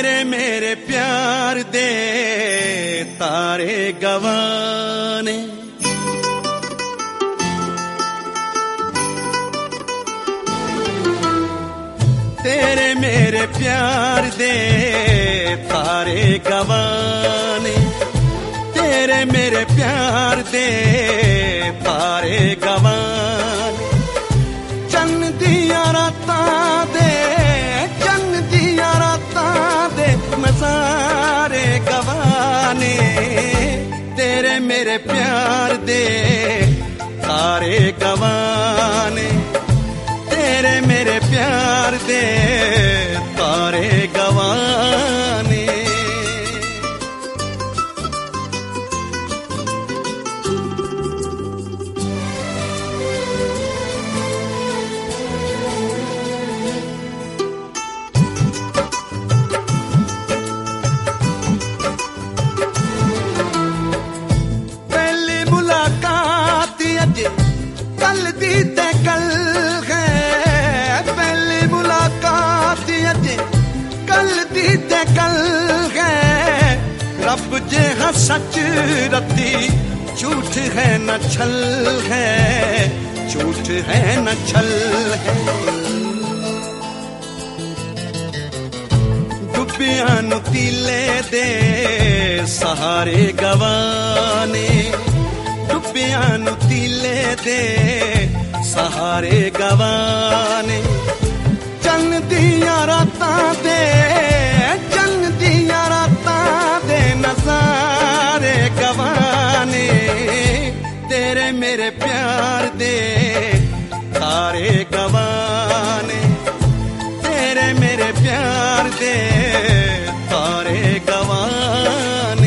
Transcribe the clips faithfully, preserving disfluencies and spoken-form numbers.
तेरे मेरे प्यार दे तारे गवाने, तेरे मेरे प्यार दे तारे गवाने, तेरे मेरे प्यार दे तारे गवाने। चन्न दिया रातां दे, चन्न दिया रातां दे नज़ारे गवाने, तेरे मेरे प्यार दे तारे गवाने, तेरे मेरे प्यार दे तारे गवाने। पहली मुलाकात अज कल दी ते कल है, पहली मुलाकात अज कल दी ते कल है। रब जे हाँ सच रती, झूठ है न छल है, झूठ है न छल है। डुबियां नु तीले दे सहारे गवाने, डुबियां नु तीले दे सहारे गवाने। चन्न दिया रातां दे, चन्न दिया रातां दे नज़ारे गवाने, तेरे मेरे प्यार दे तारे गवाने, तेरे मेरे प्यार दे तारे गवाने।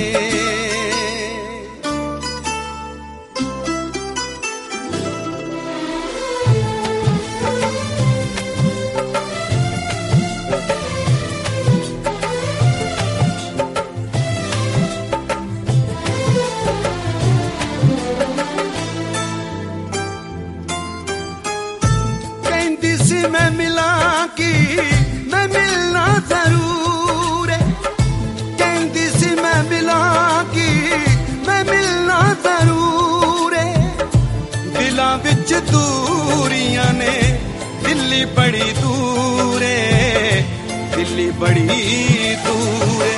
मैं मिलांगी, मैं मिलना जरूर है, कहती सी मैं मिलांगी, मैं मिलना जरूर है। दिलां विच दूरियां ने, दिल्ली बड़ी दूर है, दिल्ली बड़ी दूर है।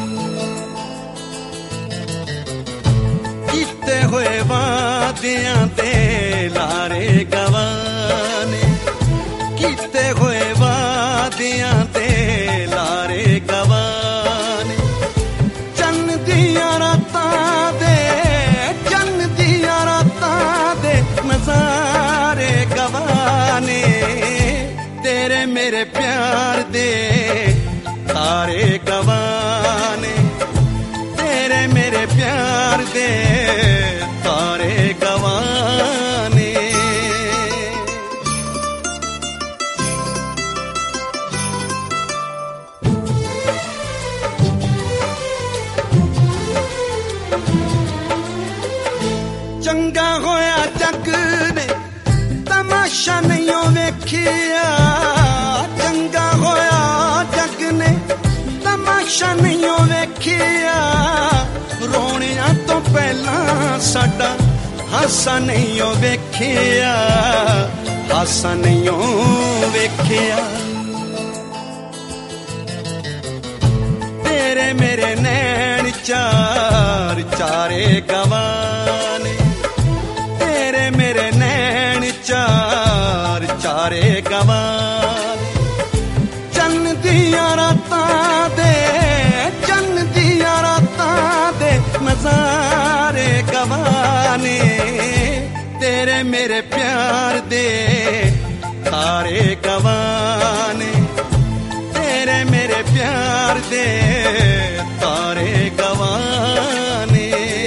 कीते होए वादियां ते लारे गवाने, कीते होए वादियां ते लारे गवाने। चन्न दिया रातां दे, चन्न दिया रातां दे नज़ारे गवाने, तेरे मेरे प्यार दे तारे गवाने, तेरे मेरे प्यार दे तारे गवाने। चंगा होया जग ने तमाशा नहीं वेखिया, चंगा होया जग ने तमाशा नहीं वेखिया। रोनिया तो पहला साडा हासा नहीं वेखिया, हासा नहीं वेखिया। तेरे मेरे नैन चार चारे गवाने, तेरे मेरे नैन चार चारे गवाने। चन्न दिया रातां दे, चन्न दिया रातां दे नज़ारे गवाने, तेरे मेरे प्यार दे तारे गवाने, तेरे मेरे प्यार दे तारे गवाने।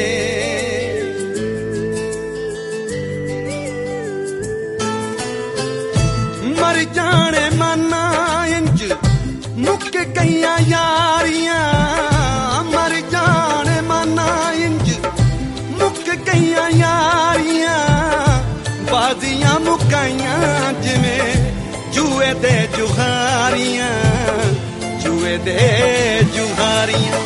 मर जाने माना इंज मुक गईयां यारियां, मर जाने माना इंज मुक गईयां यारियां। बाजियां मुकाइयां जिवें जुए दे जुहारियां, जुए दे यारियां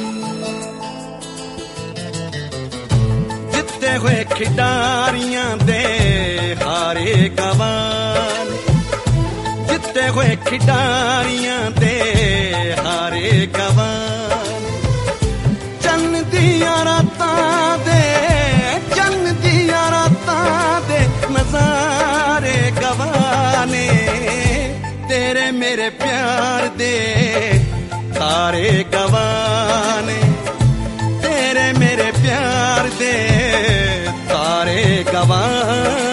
जिते हुए खिडारियां दे हारे गवान जिते हुए खिडारियां दे हारे गवान चन्न दियां रातां दे चन्न दियां रातां दे नजारे गवाने तेरे मेरे प्यार दे तारे गवाने तेरे मेरे प्यार दे तारे गवाने